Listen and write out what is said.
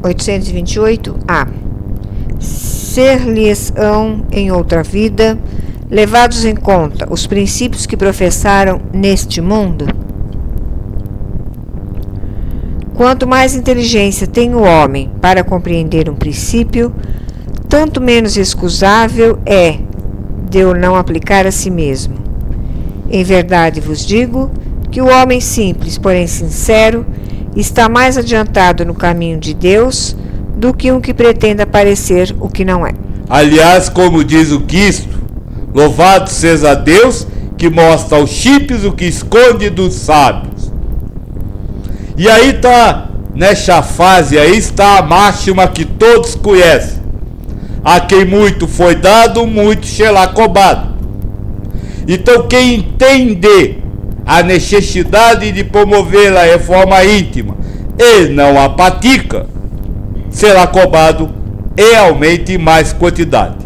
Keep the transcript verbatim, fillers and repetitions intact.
oitocentos e vinte e oito A. Ser-lhes-ão em outra vida levados em conta os princípios que professaram neste mundo? Quanto mais inteligência tem o homem para compreender um princípio, tanto menos excusável é de o não aplicar a si mesmo. Em verdade vos digo que o homem simples, porém sincero, está mais adiantado no caminho de Deus do que um que pretenda parecer o que não é. Aliás, como diz o Cristo, louvado seja Deus que mostra aos chips o que esconde dos sábios. E aí está, nesta fase aí está a máxima que todos conhecem: a quem muito foi dado, muito será cobrado. Então quem entender a necessidade de promover a reforma íntima e não a pratica, será cobrado realmente em mais quantidade.